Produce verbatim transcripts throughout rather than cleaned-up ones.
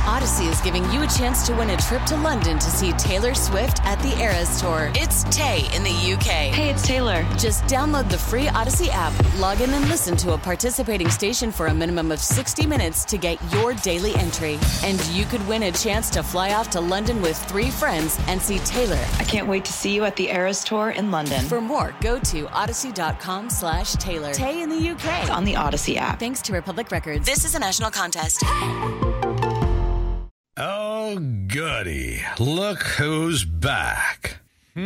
Odyssey is giving you a chance to win a trip to London to see Taylor Swift at the Eras Tour. It's Tay in the U K. Hey, it's Taylor. Just download the free Odyssey app, log in and listen to a participating station for a minimum of sixty minutes to get your daily entry. And you could win a chance to fly off to London with three friends and see Taylor. I can't wait to see you at the Eras Tour in London. For more, go to odyssey.com slash Taylor. Tay in the U K. It's on the Odyssey app. Thanks to Republic Records. This is a national contest. Oh, goody. Look who's back.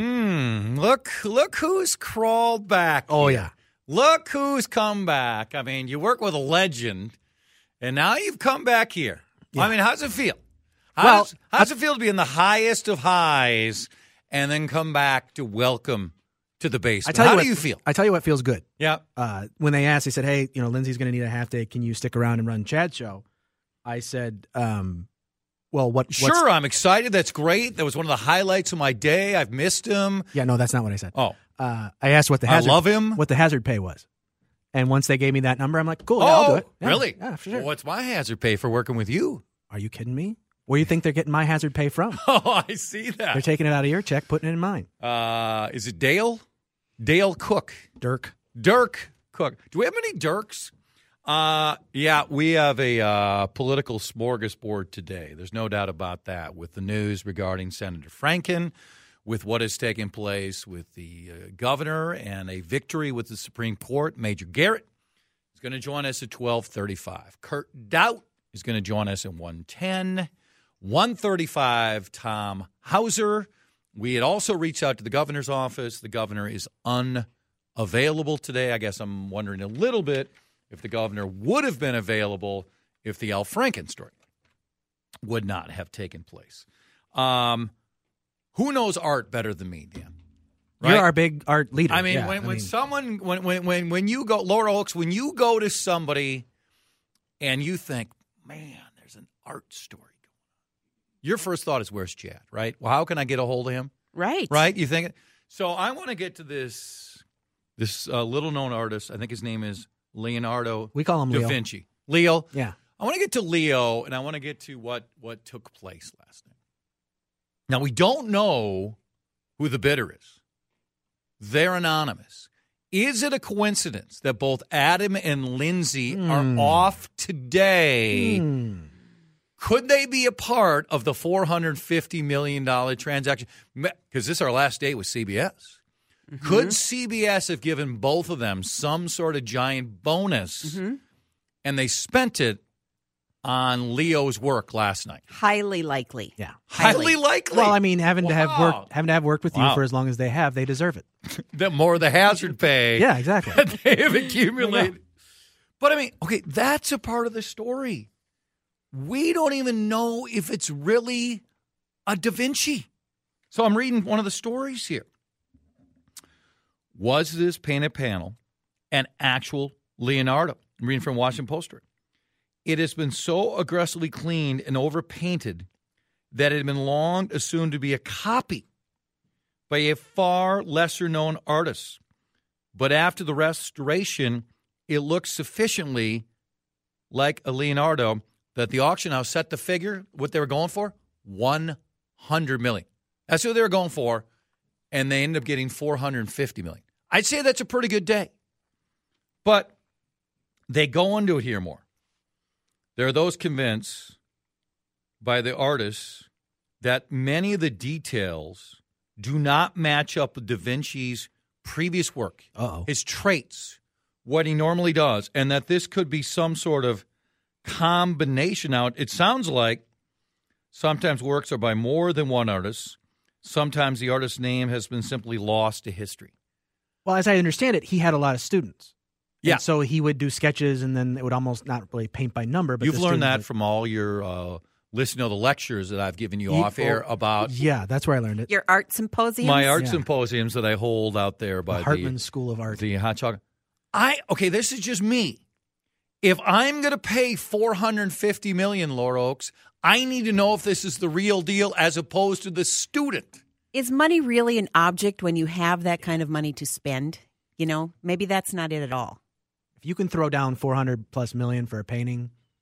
Hmm. Look, look who's crawled back. Oh, here. yeah. Look who's come back. I mean, you work with a legend, and now you've come back here. Yeah. I mean, how's it feel? How Well, does, how does it feel to be in the highest of highs and then come back to welcome to the basement? I tell you How what, do you feel? I tell you what feels good. Yeah. Uh, when they asked, they said, hey, you know, Lindsay's going to need a half day. Can you stick around and run Chad's show? I said, um, well, what? what's- Sure, I'm excited. That's great. That was one of the highlights of my day. I've missed him. Yeah, no, that's not what I said. Oh. Uh, I asked what the I hazard, love him. what the hazard pay was. And once they gave me that number, I'm like, cool, yeah, Oh, I'll do it. Yeah, really? Yeah, for sure. Well, what's my hazard pay for working with you? Are you kidding me? Where do you think they're getting my hazard pay from? Oh, I see that. They're taking it out of your check, putting it in mine. Uh, is it Dale? Dale Cook. Dirk. Dirk Cook. Do we have any Dirks? Uh, yeah, we have a uh, political smorgasbord today. There's no doubt about that, with the news regarding Senator Franken, with what has taken place with the uh, governor and a victory with the Supreme Court. Major Garrett is going to join us at twelve thirty-five. Kurt Doubt is going to join us at one ten. one thirty-five, Tom Hauser. We had also reached out to the governor's office. The governor is unavailable today. I guess I'm wondering a little bit if the governor would have been available if the Al Franken story would not have taken place. Um, who knows art better than me, Dan? Right? You're our big art leader. I mean, Yeah, when, I when mean, someone, when, when, when, when you go, Laura Oaks, when you go to somebody and you think, man, there's an art story going on, your first thought is, where's Chad, right? Well, how can I get a hold of him? Right. Right? You think? So I want to get to this, this uh, little-known artist. I think his name is Leonardo we call him da Leo. Vinci. Leo. Yeah. I want to get to Leo, and I want to get to what, what took place last night. Now, we don't know who the bidder is. They're anonymous. Is it a coincidence that both Adam and Lindsay Mm. are off today? Mm. Could they be a part of the four hundred fifty million dollars transaction? Because this is our last day with C B S. Mm-hmm. Could C B S have given both of them some sort of giant bonus, Mm-hmm. and they spent it on Leo's work last night? Highly likely. Yeah. Highly likely. Well, I mean, having to have Wow. worked, having to have worked with Wow. you for as long as they have, they deserve it. The more the hazard pay Yeah, exactly. that they have accumulated. But I mean, okay, that's a part of the story. We don't even know if it's really a Da Vinci. So I'm reading one of the stories here. Was this painted panel an actual Leonardo? I'm reading from Washington Post. It has been so aggressively cleaned and overpainted that it had been long assumed to be a copy by a far lesser-known artist. But after the restoration, it looks sufficiently like a Leonardo that the auction house set the figure, what they were going for, one hundred million dollars. That's what they were going for, and they ended up getting four hundred fifty million dollars. I'd say that's a pretty good day. But they go into it here more. There are those convinced by the artists that many of the details do not match up with Da Vinci's previous work, Uh-oh. his traits, what he normally does, and that this could be some sort of combination. Now, it sounds like sometimes works are by more than one artist. Sometimes the artist's name has been simply lost to history. Well, as I understand it, he had a lot of students. Yeah. And so he would do sketches, and then it would almost not really paint by number. But You've the learned students that would- from all your uh, listening to the lectures that I've given you Ye- off air oh, about Yeah, that's where I learned it. Your art symposiums? my art Yeah. symposiums that I hold out there by The Hartman the, School of Art. the hot chocolate. I okay, this is just me. If I'm going to pay four hundred fifty million dollars, Laura Oaks, I need to know if this is the real deal as opposed to the student. Is money really an object when you have that kind of money to spend? You know, maybe that's not it at all. If you can throw down four hundred plus million for a painting,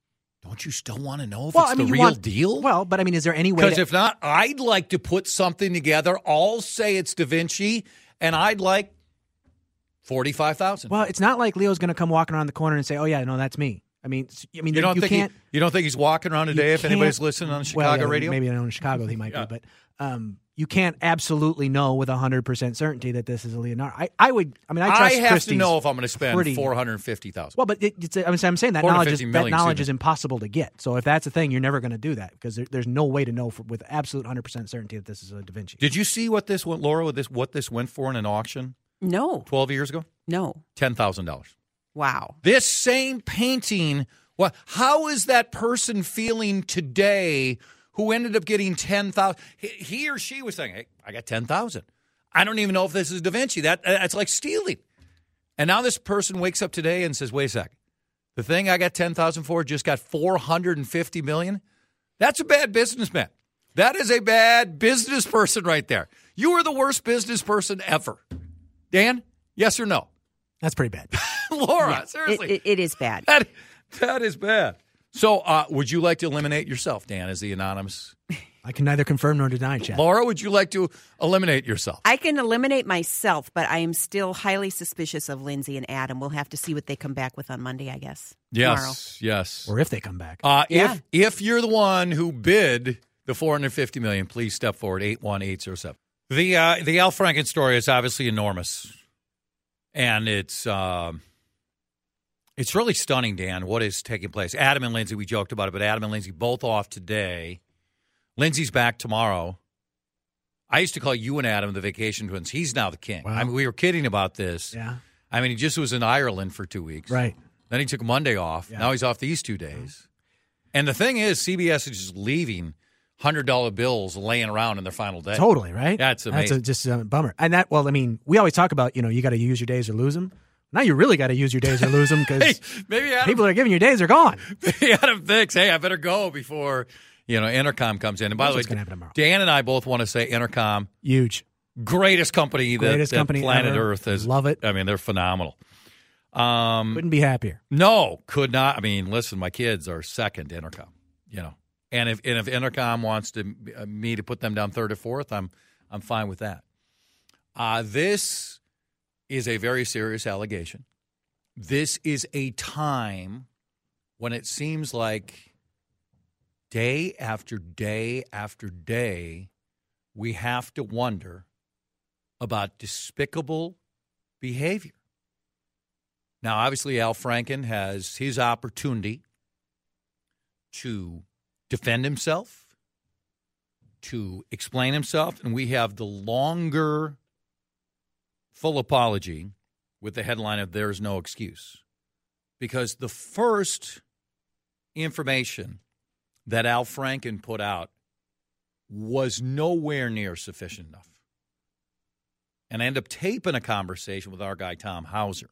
don't you still want to know if Well, it's I mean, the you real want- deal? Well, but I mean, is there any way? Because to- if not, I'd like to put something together. I'll say it's Da Vinci, and I'd like forty-five thousand. well, it's not like Leo's going to come walking around the corner and say, "Oh yeah, no, that's me." I mean, s- I mean, you don't you think can't. he, you don't think he's walking around you today? If anybody's can't- listening on well, Chicago yeah, radio, maybe I know in Chicago he might Yeah. be, but um, you can't absolutely know with hundred percent certainty that this is a Leonardo. I, I would. I mean, I I trust have Christie's to know if I'm going to spend pretty- four hundred fifty thousand. Well, but it, it's, I'm I'm saying that knowledge is that million, knowledge excuse is impossible to get. So if that's a thing, you're never going to do that because there, there's no way to know for, with absolute hundred percent certainty that this is a Da Vinci. Did you see what this went, Laura? What this what this went for in an auction No, twelve years ago? no. Ten thousand dollars. Wow. This same painting. Well, how is that person feeling today who ended up getting ten thousand? He, he or she was saying, "Hey, I got ten thousand. I don't even know if this is Da Vinci. That that's like stealing." And now this person wakes up today and says, "Wait a sec, the thing I got ten thousand for just got four hundred and fifty million. That's a bad businessman. That is a bad business person right there. You are the worst business person ever." Dan, yes or no? That's pretty bad. Laura, Yeah, seriously. It, it, it is bad. That, that is bad. So, uh, would you like to eliminate yourself, Dan, as the anonymous? I can neither confirm nor deny, Chad. Laura, would you like to eliminate yourself? I can eliminate myself, but I am still highly suspicious of Lindsay and Adam. We'll have to see what they come back with on Monday, I guess. Yes, Tomorrow. yes. Or if they come back. Uh, Yeah. If if you're the one who bid the four hundred fifty million dollars, please step forward, eight one eight zero seven. The uh, the Al Franken story is obviously enormous, and it's uh, it's really stunning, Dan, what is taking place. Adam and Lindsay, we joked about it, but Adam and Lindsay both off today. Lindsay's back tomorrow. I used to call you and Adam the vacation twins. He's now the king. Wow. I mean, we were kidding about this. Yeah. I mean, he just was in Ireland for two weeks. Right. Then he took Monday off. Yeah. Now he's off these two days. And the thing is, C B S is just leaving one hundred dollar bills laying around in their final day. Totally, right? That's amazing. That's a, just a bummer. And that, well, I mean, we always talk about, you know, you got to use your days or lose them. Now you really got to use your days or lose them because Hey, maybe Adam, people that are giving you days are gone. maybe Adam thinks, hey, I better go before, you know, Intercom comes in. And by That's the way, what's gonna happen tomorrow. Dan and I both want to say Intercom, Huge. greatest company that, Greatest that company planet ever. Earth has. Love it. I mean, they're phenomenal. Um, Couldn't be happier. No, could not. I mean, listen, my kids are second to Intercom, you know. And if and if Intercom wants to uh, me to put them down third or fourth, I'm I'm fine with that. Uh, this is a very serious allegation. This is a time when it seems like day after day after day, we have to wonder about despicable behavior. Now, obviously, Al Franken has his opportunity to defend himself, to explain himself, and we have the longer full apology with the headline of "There's no excuse." Because the first information that Al Franken put out was nowhere near sufficient enough. And I ended up taping a conversation with our guy, Tom Hauser.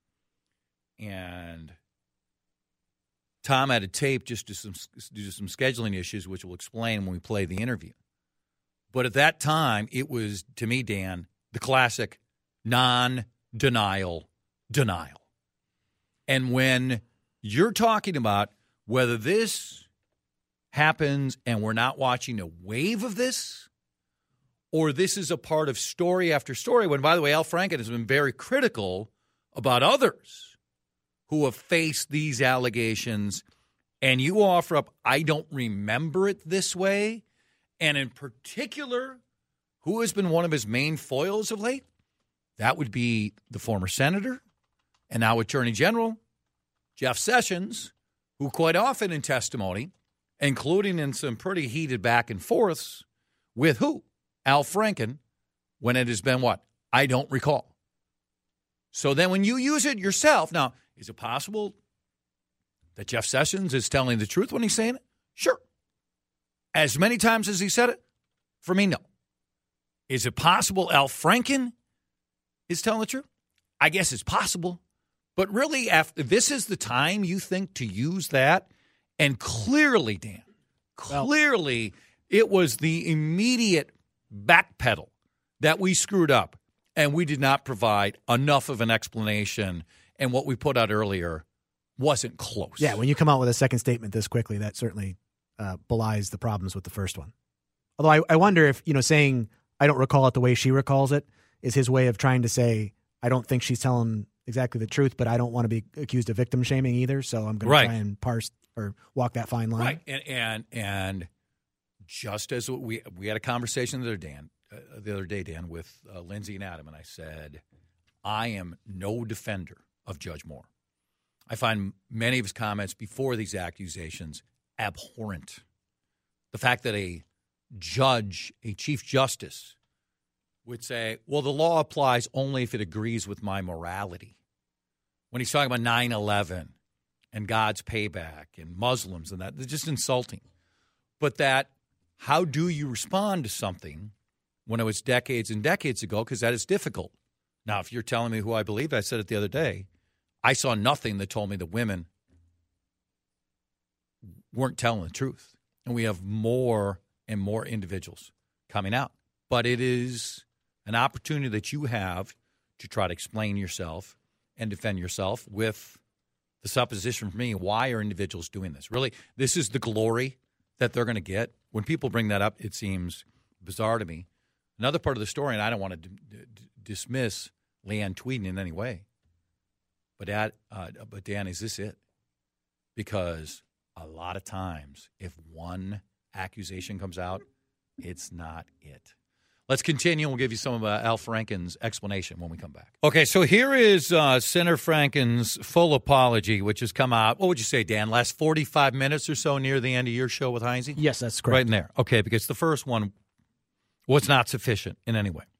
And Tom had a tape just due to some, due to some scheduling issues, which we'll explain when we play the interview. But at that time, it was, to me, Dan, the classic non-denial denial. And when you're talking about whether this happens and we're not watching a wave of this, or this is a part of story after story, when, by the way, Al Franken has been very critical about others who have faced these allegations, and you offer up, I don't remember it this way, and in particular, who has been one of his main foils of late? That would be the former senator and now Attorney General Jeff Sessions, who quite often in testimony, including in some pretty heated back and forths, with who? Al Franken, when it has been what? I don't recall. So then when you use it yourself, now, is it possible that Jeff Sessions is telling the truth when he's saying it? Sure. As many times as he said it? For me, no. Is it possible Al Franken is telling the truth? I guess it's possible. But really, after this is the time you think to use that? And clearly, Dan, clearly it was the immediate backpedal that we screwed up, and we did not provide enough of an explanation. And what we put out earlier wasn't close. Yeah, when you come out with a second statement this quickly, that certainly uh, belies the problems with the first one. Although I, I wonder if, you know, saying I don't recall it the way she recalls it is his way of trying to say, I don't think she's telling exactly the truth, but I don't want to be accused of victim shaming either. So I'm going Right. to try and parse or walk that fine line. Right. And and and just as we we had a conversation the other day, Dan, uh, the other day, Dan, with uh, Lindsay and Adam, and I said, I am no defender of Judge Moore. I find many of his comments before these accusations abhorrent. The fact that a judge, a chief justice, would say, well, the law applies only if it agrees with my morality. When he's talking about nine eleven and God's payback and Muslims and that, it's just insulting. But that, how do you respond to something when it was decades and decades ago? Because that is difficult. Now, if you're telling me who I believe, I said it the other day, I saw nothing that told me that women weren't telling the truth. And we have more and more individuals coming out. But it is an opportunity that you have to try to explain yourself and defend yourself with the supposition for me, why are individuals doing this? Really, this is the glory that they're going to get. When people bring that up, it seems bizarre to me. Another part of the story, and I don't want to d- d- dismiss Leanne Tweeden in any way, but, Dad, uh, but Dan, is this it? Because a lot of times, if one accusation comes out, it's not it. Let's continue. We'll give you some of uh, Al Franken's explanation when we come back. Okay, so here is uh, Senator Franken's full apology, which has come out, what would you say, Dan, last forty-five minutes or so near the end of your show with Heinze? Yes, that's correct. Right in there. Okay, because the first one was not sufficient in any way.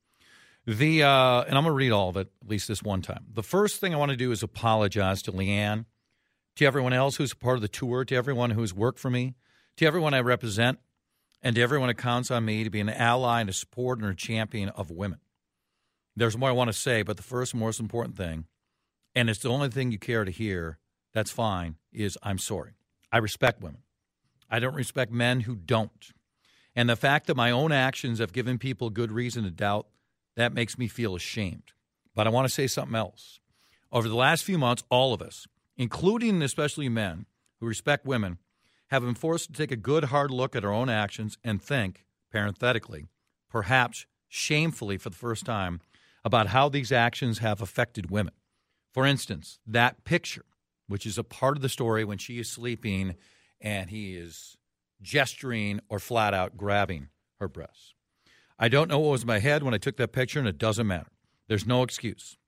The uh, and I'm going to read all of it, at least this one time. The first thing I want to do is apologize to Leanne, to everyone else who's a part of the tour, to everyone who's worked for me, to everyone I represent, and to everyone that counts on me to be an ally and a supporter and a champion of women. There's more I want to say, but the first most important thing, and it's the only thing you care to hear, that's fine, is I'm sorry. I respect women. I don't respect men who don't. And the fact that my own actions have given people good reason to doubt, that makes me feel ashamed. But I want to say something else. Over the last few months, all of us, including and especially men who respect women, have been forced to take a good, hard look at our own actions and think, parenthetically, perhaps shamefully for the first time, about how these actions have affected women. For instance, that picture, which is a part of the story when she is sleeping and he is gesturing or flat out grabbing her breasts. I don't know what was in my head when I took that picture, and it doesn't matter. There's no excuse.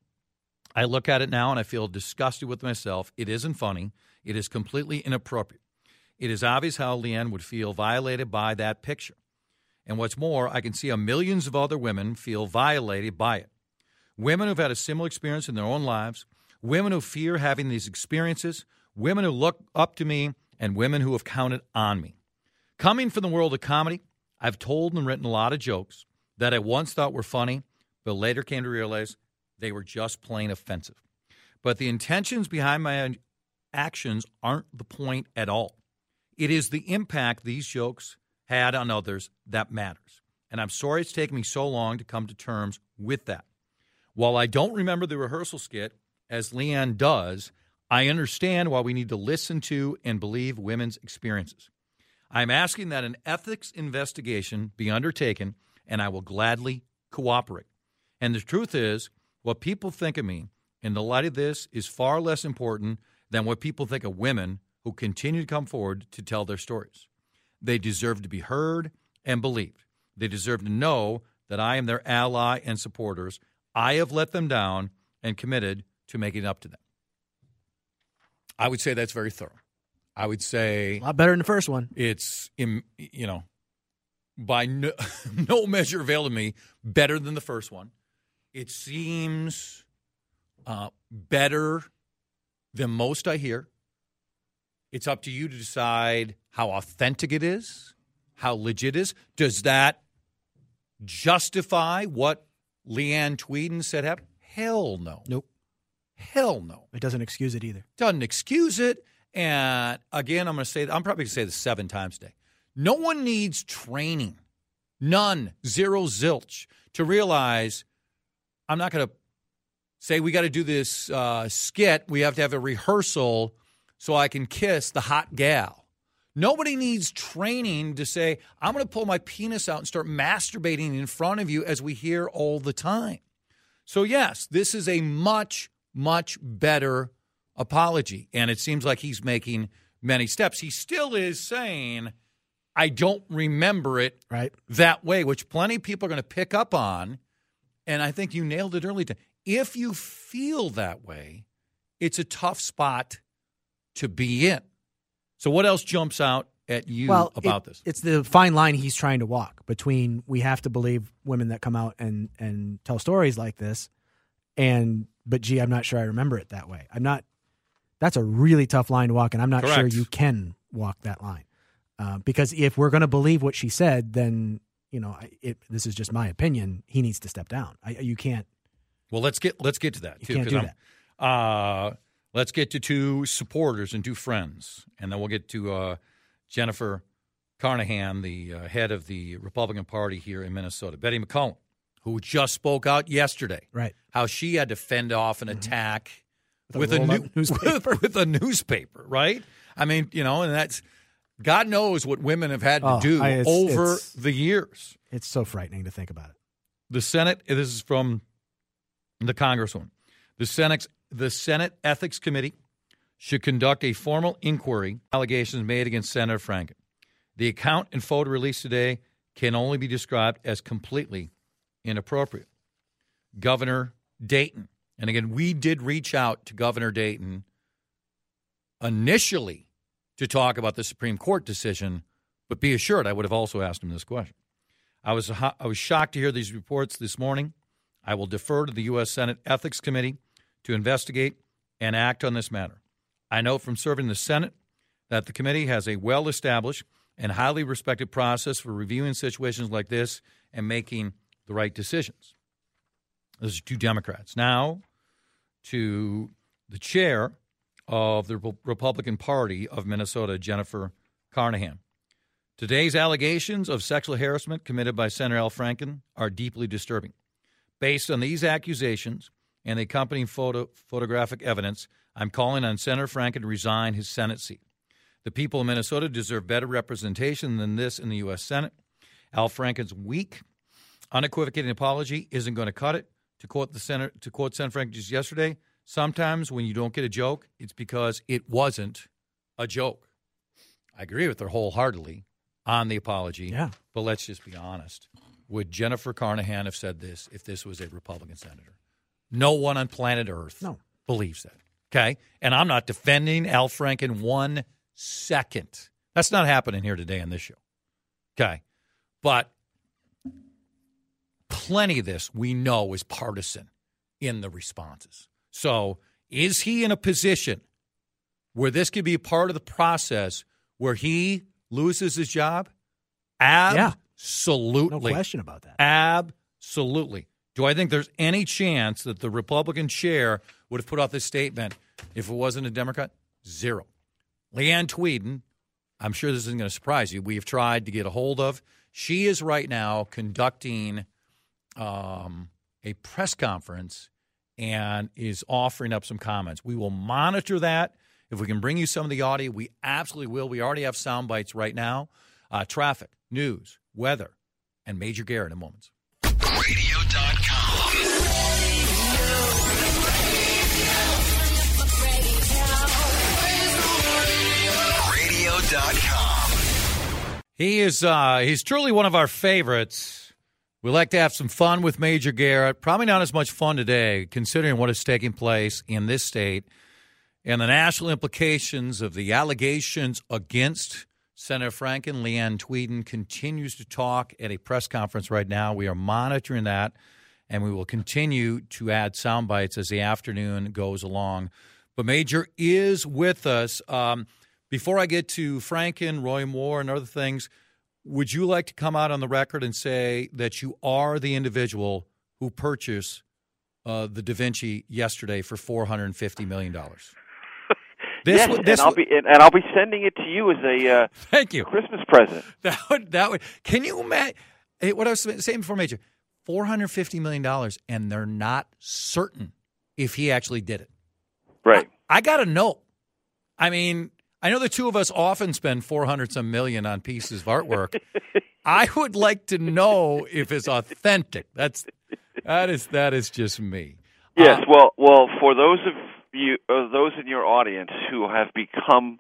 I look at it now and I feel disgusted with myself. It isn't funny. It is completely inappropriate. It is obvious how Leanne would feel violated by that picture. And what's more, I can see how millions of other women feel violated by it. Women who've had a similar experience in their own lives, women who fear having these experiences, women who look up to me, and women who have counted on me. Coming from the world of comedy, I've told and written a lot of jokes that I once thought were funny, but later came to realize they were just plain offensive. But the intentions behind my actions aren't the point at all. It is the impact these jokes had on others that matters. And I'm sorry it's taken me so long to come to terms with that. While I don't remember the rehearsal skit, as Leanne does, I understand why we need to listen to and believe women's experiences. I'm asking that an ethics investigation be undertaken, and I will gladly cooperate. And the truth is, what people think of me in the light of this is far less important than what people think of women who continue to come forward to tell their stories. They deserve to be heard and believed. They deserve to know that I am their ally and supporters. I have let them down and committed to making it up to them. I would say that's very thorough. I would say A lot better than the first one. it's, you know, by no, no measure available to me, better than the first one. It seems uh, better than most I hear. It's up to you to decide how authentic it is, how legit it is. Does that justify what Leanne Tweeden said happened? Hell no. Nope. Hell no. It doesn't excuse it either. Doesn't excuse it. And again, I'm going to say, I'm probably going to say this seven times today. No one needs training, none, zero, zilch, to realize I'm not going to say we got to do this uh, skit. We have to have a rehearsal so I can kiss the hot gal. Nobody needs training to say, I'm going to pull my penis out and start masturbating in front of you, as we hear all the time. So, yes, this is a much, much better apology. And it seems like he's making many steps. He still is saying, I don't remember it right. that way, which plenty of people are going to pick up on. And I think you nailed it early. If you feel that way, it's a tough spot to be in. So what else jumps out at you well, about it, this? It's the fine line he's trying to walk between we have to believe women that come out and, and tell stories like this, and but gee, I'm not sure I remember it that way. I'm not. That's a really tough line to walk, and I'm not Correct. sure you can walk that line. Uh, because if we're going to believe what she said, then you know, it, this is just my opinion. He needs to step down. I, you can't. Well, let's get let's get to that. You too, can't do I'm, that. Uh, let's get to two supporters and two friends, and then we'll get to uh, Jennifer Carnahan, the uh, head of the Republican Party here in Minnesota. Betty McCollum, who just spoke out yesterday, right? How she had to fend off an mm-hmm. attack with, with a, a new, newspaper, with, with a newspaper, right? I mean, you know, and that's God knows what women have had to oh, do I, it's, over it's, the years. It's so frightening to think about it. The Senate. This is from the Congresswoman. The Senate, the Senate Ethics Committee should conduct a formal inquiry allegations made against Senator Franken. The account and photo released today can only be described as completely inappropriate. Governor Dayton, and again, we did reach out to Governor Dayton initially to talk about the Supreme Court decision, but be assured I would have also asked him this question. I was I was shocked to hear these reports this morning. I will defer to the U S Senate Ethics Committee to investigate and act on this matter. I know from serving the Senate that the committee has a well-established and highly respected process for reviewing situations like this and making the right decisions. Those are two Democrats. Now to the chair of the Republican Party of Minnesota, Jennifer Carnahan. Today's allegations of sexual harassment committed by Senator Al Franken are deeply disturbing. Based on these accusations and the accompanying photo, photographic evidence, I'm calling on Senator Franken to resign his Senate seat. The people of Minnesota deserve better representation than this in the U S Senate. Al Franken's weak, unequivocating apology isn't going to cut it. To quote the Senator, to quote Senator Franken just yesterday, sometimes when you don't get a joke, it's because it wasn't a joke. I agree with her wholeheartedly on the apology. Yeah. But let's just be honest. Would Jennifer Carnahan have said this if this was a Republican senator? No one on planet Earth no. believes that. Okay? And I'm not defending Al Franken one second. That's not happening here today on this show. Okay? But plenty of this we know is partisan in the responses. So is he in a position where this could be a part of the process where he loses his job? Absolutely. Yeah. No question about that. Absolutely. Do I think there's any chance that the Republican chair would have put out this statement if it wasn't a Democrat? Zero. Leanne Tweeden, I'm sure this isn't going to surprise you, we've tried to get a hold of. She is right now conducting um, a press conference and is offering up some comments. We will monitor that. If we can bring you some of the audio, we absolutely will. We already have sound bites right now. Uh, traffic, news, weather, and Major Garrett in moments. radio dot com. radio dot com. He is uh, he's truly one of our favorites. We like to have some fun with Major Garrett. Probably not as much fun today, considering what is taking place in this state and the national implications of the allegations against Senator Franken. Leanne Tweeden continues to talk at a press conference right now. We are monitoring that, and we will continue to add sound bites as the afternoon goes along. But Major is with us. Um, before I get to Franken, Roy Moore, and other things, would you like to come out on the record and say that you are the individual who purchased uh, the Da Vinci yesterday for four hundred fifty million dollars? This yes, would, this and I'll be and, and I'll be sending it to you as a uh, thank you Christmas present. That would that would. Can you imagine? What I was saying before, Major, four hundred fifty million dollars, and they're not certain if he actually did it. Right. I, I got to know. I mean, I know the two of us often spend four hundred some million on pieces of artwork. I would like to know if it's authentic. That's that is that is just me. Yes, Uh, well, well, for those of you, uh, those in your audience who have become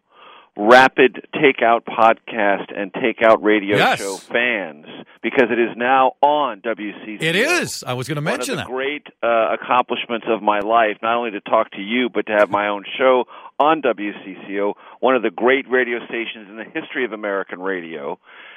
rapid takeout podcast and takeout radio Yes. show fans, because it is now on W C C O. It is. I was going to mention One of that. the great uh, accomplishments of my life, not only to talk to you, but to have my own show on W C C O, one of the great radio stations in the history of American radio.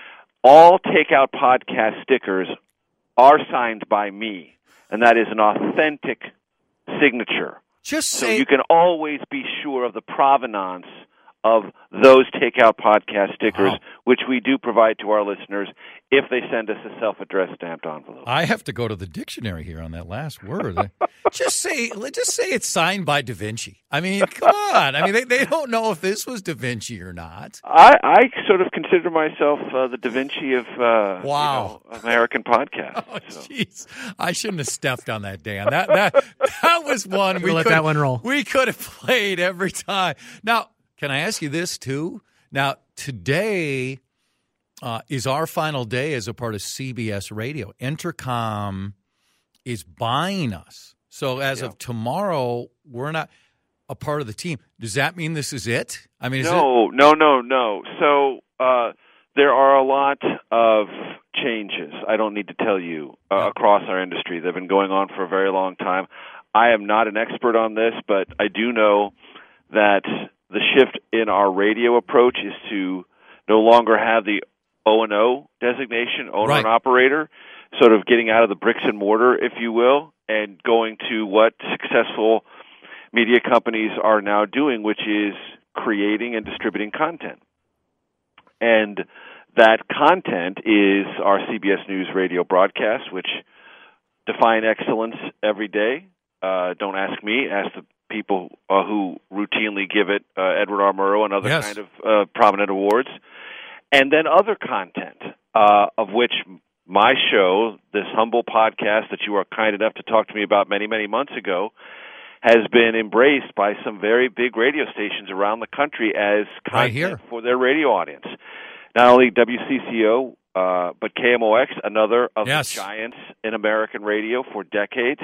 All takeout podcast stickers are signed by me, and that is an authentic signature. Just So say you can always be sure of the provenance of those takeout podcast stickers, Wow. which we do provide to our listeners if they send us a self-addressed stamped envelope. I have to go to the dictionary here on that last word. just say, let's just say it's signed by Da Vinci. I mean, come on. I mean, they, they don't know if this was Da Vinci or not. I, I sort of consider myself uh, the Da Vinci of uh, Wow. you know, American podcasts. Oh, so. jeez. I shouldn't have stepped on that, Dan. That that that was one we We'll let could, that one roll. We could have played every time. Now, can I ask you this too? Now, today uh, is our final day as a part of C B S Radio. Entercom is buying us. So as Yeah. of tomorrow, we're not a part of the team. Does that mean this is it? I mean, is No, no, no, no. So uh, there are a lot of changes, I don't need to tell you, uh, across our industry. They've been going on for a very long time. I am not an expert on this, but I do know that the shift in our radio approach is to no longer have the O and O designation, owner Right. and operator, sort of getting out of the bricks and mortar, if you will, and going to what successful media companies are now doing, which is creating and distributing content. And that content is our C B S News radio broadcasts, which define excellence every day. Uh, don't ask me, ask the people uh, who routinely give it uh, Edward R. Murrow and other Yes. kind of uh, prominent awards. And then other content, uh, of which my show, this humble podcast that you are kind enough to talk to me about many, many months ago, has been embraced by some very big radio stations around the country as Right content here. for their radio audience. Not only W C C O, uh, but K M O X, another of Yes. the giants in American radio for decades.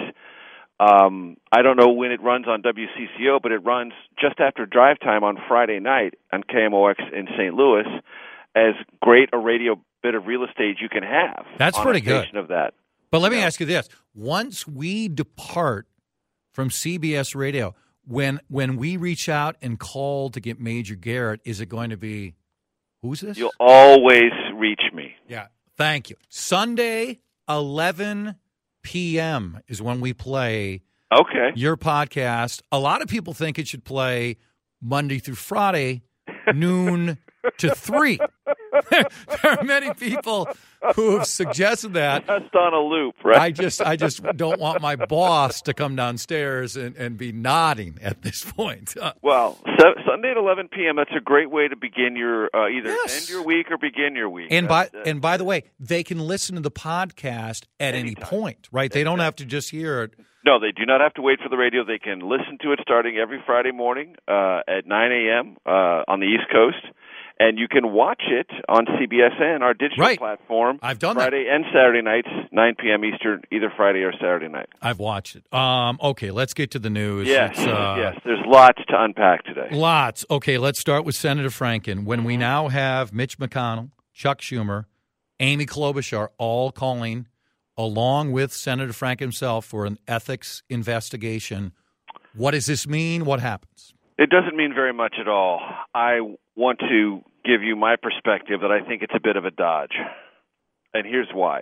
Um, I don't know when it runs on W C C O, but it runs just after drive time on Friday night on K M O X in Saint Louis, as great a radio bit of real estate you can have. That's on pretty a good. station of that. But let me Yeah. ask you this. Once we depart from C B S Radio, when when we reach out and call to get Major Garrett, is it going to be, who's this? You'll always reach me. Yeah. Thank you. Sunday, eleven p.m. is when we play Okay. your podcast. A lot of people think it should play Monday through Friday, noon to three. There are many people who have suggested that. Just on a loop, right? I just I just don't want my boss to come downstairs and, and be nodding at this point. Uh, Well, so, Sunday at eleven p.m., that's a great way to begin your, uh, either Yes. end your week or begin your week. and by That's, uh, and by the way, they can listen to the podcast at any Anytime. point, right? They don't have to just hear it. No, they do not have to wait for the radio. They can listen to it starting every Friday morning uh, at nine a.m. Uh, on the East Coast. And you can watch it on C B S N, our digital Right. platform, I've done that. Friday and Saturday nights, nine p.m. Eastern, either Friday or Saturday night. I've watched it. Um, okay, let's get to the news. Yes, It's, uh, yes. There's lots to unpack today. Lots. Okay, let's start with Senator Franken. When we now have Mitch McConnell, Chuck Schumer, Amy Klobuchar all calling, along with Senator Frank himself, for an ethics investigation, what does this mean? What happens? It doesn't mean very much at all. I want to give you my perspective that I think it's a bit of a dodge. And here's why.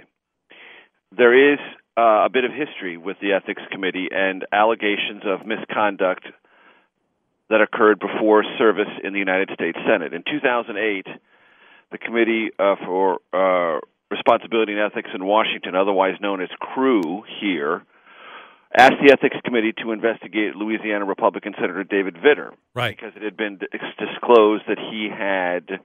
There is uh, a bit of history with the Ethics Committee and allegations of misconduct that occurred before service in the United States Senate. In two thousand eight, the Committee uh, for uh, Responsibility and Ethics in Washington, otherwise known as CREW here, asked the Ethics Committee to investigate Louisiana Republican Senator David Vitter. Right. Because it had been dis- disclosed that he had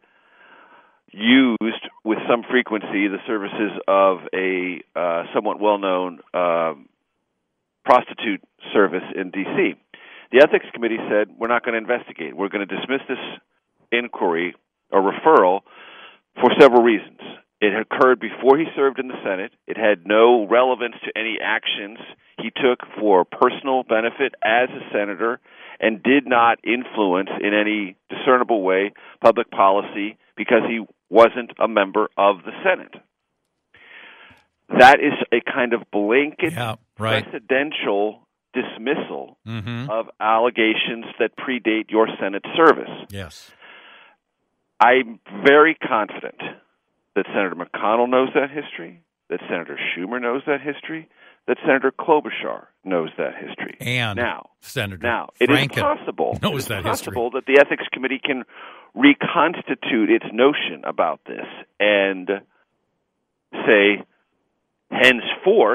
used with some frequency the services of a uh, somewhat well-known uh, prostitute service in D C The Ethics Committee said, we're not going to investigate. We're going to dismiss this inquiry or referral for several reasons. It occurred before he served in the Senate. It had no relevance to any actions he took for personal benefit as a senator and did not influence in any discernible way public policy because he wasn't a member of the Senate. That is a kind of blanket yeah, right. precedential dismissal mm-hmm. of allegations that predate your Senate service. Yes. I'm very confident that Senator McConnell knows that history, that Senator Schumer knows that history, that Senator Klobuchar knows that history. And now, Senator now it is Franken possible, knows it is that possible history. that the Ethics Committee can reconstitute its notion about this and say, henceforth,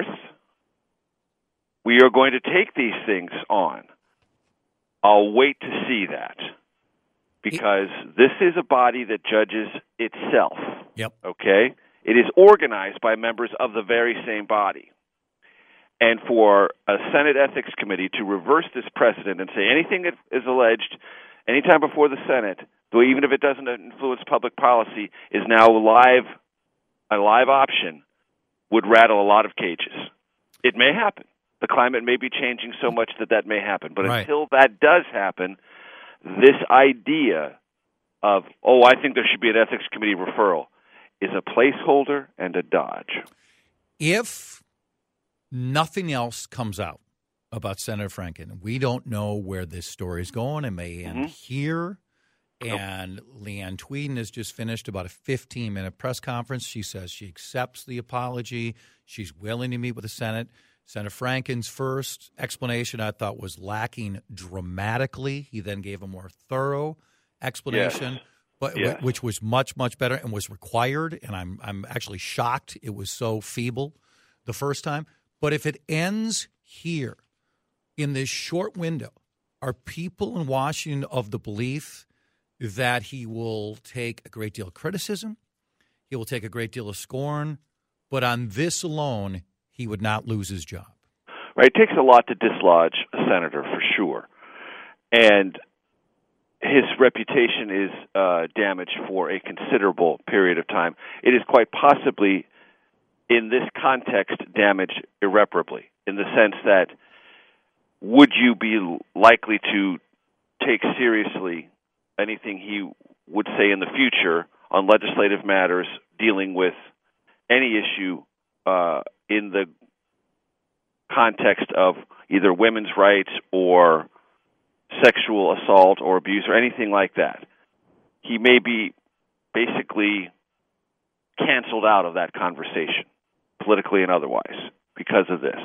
we are going to take these things on. I'll wait to see that because this is a body that judges itself. Yep. Okay? It is organized by members of the very same body. And for a Senate Ethics Committee to reverse this precedent and say anything that is alleged anytime before the Senate, though even if it doesn't influence public policy, is now live, a live option, would rattle a lot of cages. It may happen. The climate may be changing so much that that may happen. But right. until that does happen, this idea of, oh, I think there should be an Ethics Committee referral is a placeholder and a dodge. If nothing else comes out about Senator Franken, we don't know where this story is going. It may end mm-hmm. here. And Leanne Tweeden has just finished about a fifteen-minute press conference. She says she accepts the apology. She's willing to meet with the Senate. Senator Franken's first explanation, I thought, was lacking dramatically. He then gave a more thorough explanation, yes. but yes. which was much, much better and was required. And I'm I'm actually shocked it was so feeble the first time. But if it ends here in this short window, are people in Washington of the belief that he will take a great deal of criticism, he will take a great deal of scorn, but on this alone, he would not lose his job? Right. It takes a lot to dislodge a senator, for sure. And his reputation is uh, damaged for a considerable period of time. It is quite possibly, in this context, damaged irreparably, in the sense that would you be likely to take seriously anything he would say in the future on legislative matters dealing with any issue uh, in the context of either women's rights or sexual assault or abuse or anything like that? He may be basically canceled out of that conversation, politically and otherwise, because of this.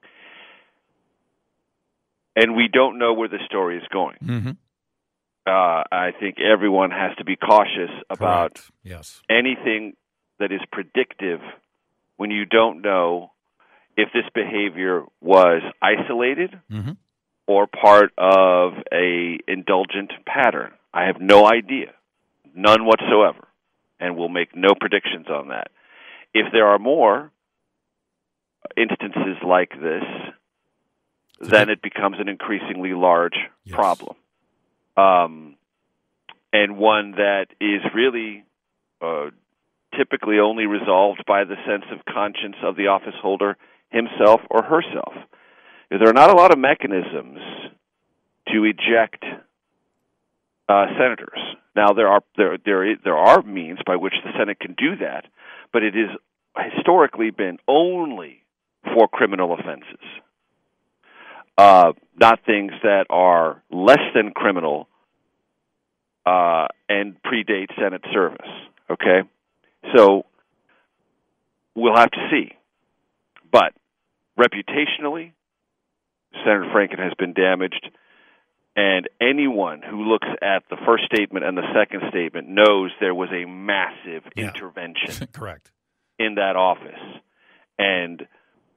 And we don't know where the story is going. Mm-hmm. Uh, I think everyone has to be cautious about Correct. Yes. anything that is predictive when you don't know if this behavior was isolated mm-hmm. or part of a indulgent pattern. I have no idea, none whatsoever, and will make no predictions on that. If there are more instances like this, so then it becomes an increasingly large yes. problem. Um, and one that is really uh, typically only resolved by the sense of conscience of the office holder himself or herself. There are not a lot of mechanisms to eject uh, senators. Now, there are there there there are means by which the Senate can do that, but it has historically been only for criminal offenses. Uh, not things that are less than criminal uh, and predate Senate service, okay? So we'll have to see. But reputationally, Senator Franken has been damaged, and anyone who looks at the first statement and the second statement knows there was a massive yeah. intervention Correct. in that office. And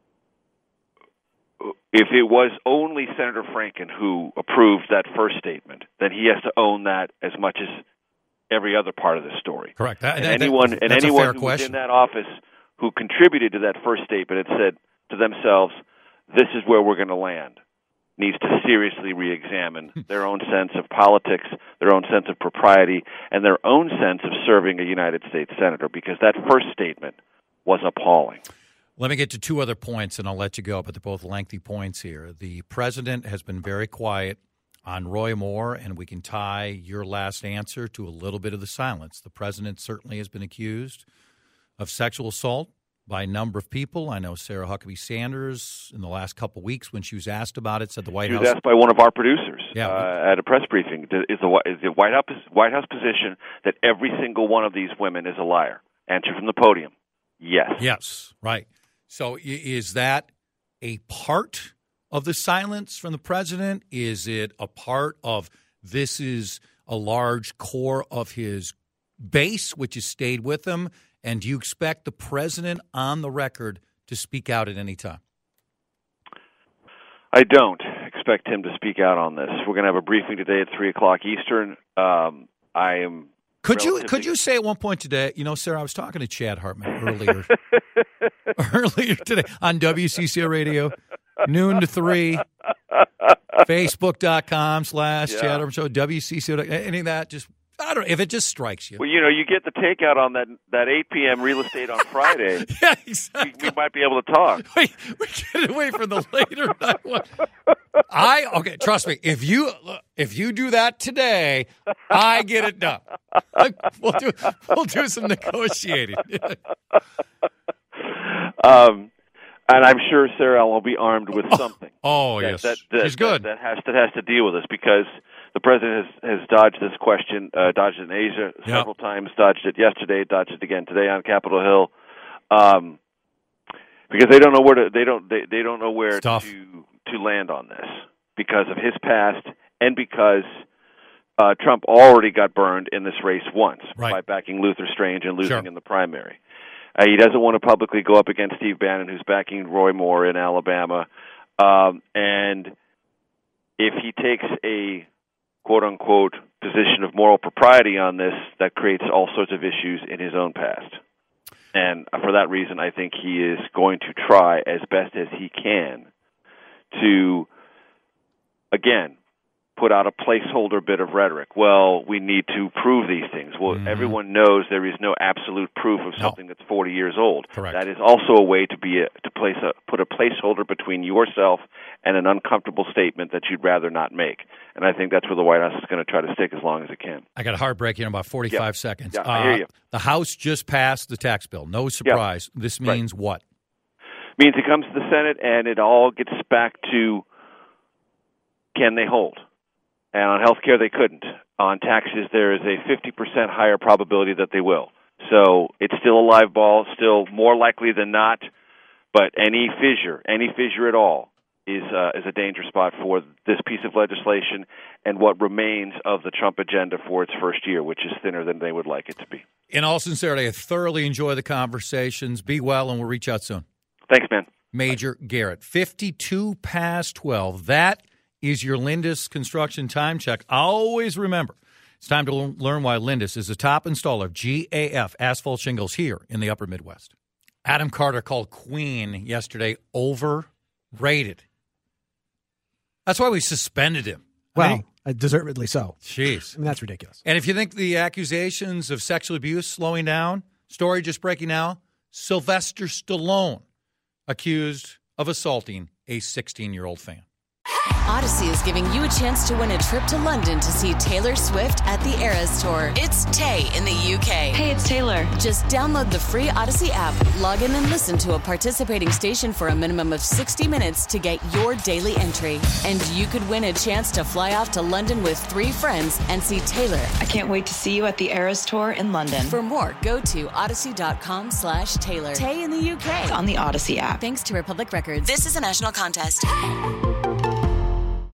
if it was only Senator Franken who approved that first statement, then he has to own that as much as every other part of the story. Correct. That, and that, anyone, that, and that's anyone a fair who question. was in that office who contributed to that first statement and said to themselves, this is where we're going to land, needs to seriously re-examine their own sense of politics, their own sense of propriety, and their own sense of serving a United States senator, because that first statement was appalling. Let me get to two other points, and I'll let you go, but they're both lengthy points here. The president has been very quiet on Roy Moore, and we can tie your last answer to a little bit of the silence. The president certainly has been accused of sexual assault by a number of people. I know Sarah Huckabee Sanders, in the last couple of weeks, when she was asked about it, said the White she House... She was asked by one of our producers yeah. uh, at a press briefing, is the, is the White House, White House position that every single one of these women is a liar? Answer from the podium, yes. Yes, right. So is that a part of the silence from the president? Is it a part of this is a large core of his base, which has stayed with him? And do you expect the president on the record to speak out at any time? I don't expect him to speak out on this. We're going to have a briefing today at three o'clock Eastern. Um, I am. Could you could you say at one point today, you know, Sarah, I was talking to Chad Hartman earlier earlier today on W C C O Radio, noon to three, Facebook.com slash Chad Hartman Show, W C C O. Any of that, just, I don't know, if it just strikes you. Well, you know, you get the takeout on that that eight p.m. real estate on Friday. Yeah, exactly. We, we might be able to talk. Wait, we get away from the later night one. I okay. Trust me. If you if you do that today, I get it done. We'll do we'll do some negotiating. um, and I'm sure Sarah will be armed with something. Oh, oh that, yes, that, that, she's good. That, that has that has to deal with this, because the president has, has dodged this question, uh, dodged it in Asia several yep. times, dodged it yesterday, dodged it again today on Capitol Hill, um, because they don't know where to they don't they, they don't know where to to land on this because of his past and because uh, Trump already got burned in this race once right. by backing Luther Strange and losing sure. in the primary. Uh, he doesn't want to publicly go up against Steve Bannon, who's backing Roy Moore in Alabama, um, and if he takes a quote-unquote position of moral propriety on this, that creates all sorts of issues in his own past. And for that reason, I think he is going to try as best as he can to, again, put out a placeholder bit of rhetoric. Well, we need to prove these things. Well, mm-hmm. everyone knows there is no absolute proof of something no. that's forty years old. Correct. That is also a way to be a, to place a put a placeholder between yourself and an uncomfortable statement that you'd rather not make. And I think that's where the White House is going to try to stick as long as it can. I got a heartbreak in about forty-five yeah. seconds. Yeah, I hear you. Uh, the House just passed the tax bill. No surprise. Yeah. This means right. what? Means it comes to the Senate, and it all gets back to, can they hold? And on health care, they couldn't. On taxes, there is a fifty percent higher probability that they will. So it's still a live ball, still more likely than not, but any fissure, any fissure at all, is uh, is a danger spot for this piece of legislation and what remains of the Trump agenda for its first year, which is thinner than they would like it to be. In all sincerity, I thoroughly enjoy the conversations. Be well, and we'll reach out soon. Thanks, man. Major Garrett, fifty-two past twelve. That is your Lindus Construction Time Check. Always remember, it's time to learn why Lindus is the top installer of G A F asphalt shingles here in the upper Midwest. Adam Carter called Queen yesterday overrated. That's why we suspended him. Well, I mean, uh, deservedly so. Jeez. I mean, that's ridiculous. And if you think the accusations of sexual abuse slowing down, story just breaking now, Sylvester Stallone accused of assaulting a sixteen-year-old fan. Odyssey is giving you a chance to win a trip to London to see Taylor Swift at the Eras Tour. It's Tay in the U K. Hey, it's Taylor. Just download the free Odyssey app, log in and listen to a participating station for a minimum of sixty minutes to get your daily entry. And you could win a chance to fly off to London with three friends and see Taylor. I can't wait to see you at the Eras Tour in London. For more, go to odyssey.com slash Taylor. Tay in the U K. It's on the Odyssey app. Thanks to Republic Records. This is a national contest.